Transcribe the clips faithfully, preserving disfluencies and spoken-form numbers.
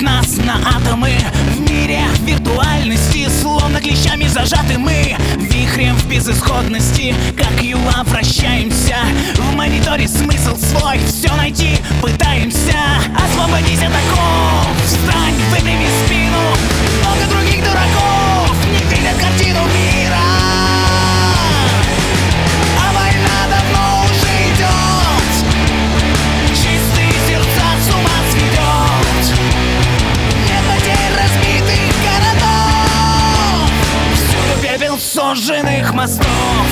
нас на атомы. В мире виртуальности, словно клещами зажаты мы. Вихрем в безысходности, как юла, вращаемся. В мониторе смысл свой все найти пытаемся. Освободись от оков, встань, выпрями спину. Много других дураков не видят картину мира. А война давно уже идет, чистые сердца с ума сведет. Нет потерь разбитых городов, всюду пепел сожженных мостов.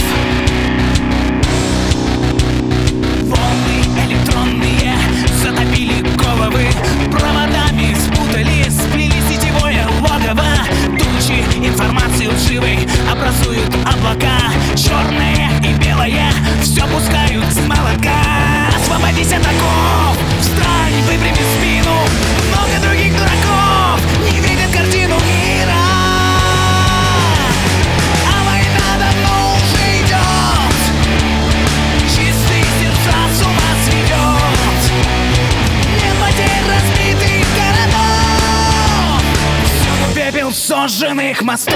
Волны электронные затопили головы, проводами спутали, сплели сетевое логово. Тучи информации лживой образуют облака. Черное и белое все пускают с молотка. Освободись от оков, встань, выпрями спину. Много других дураков не видят картину мира. А война давно уже идет, чистые сердца с ума сведет. Нет потерь разбитых городов, всюду пепел сожженных мостов.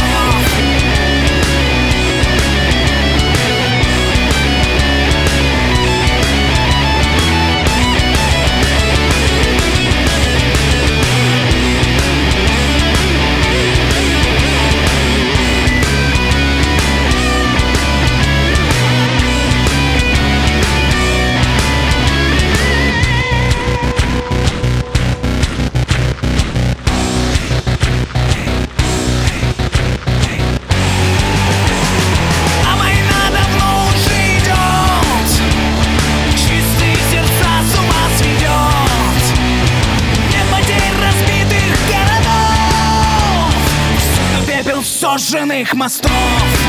Сожженных мостов.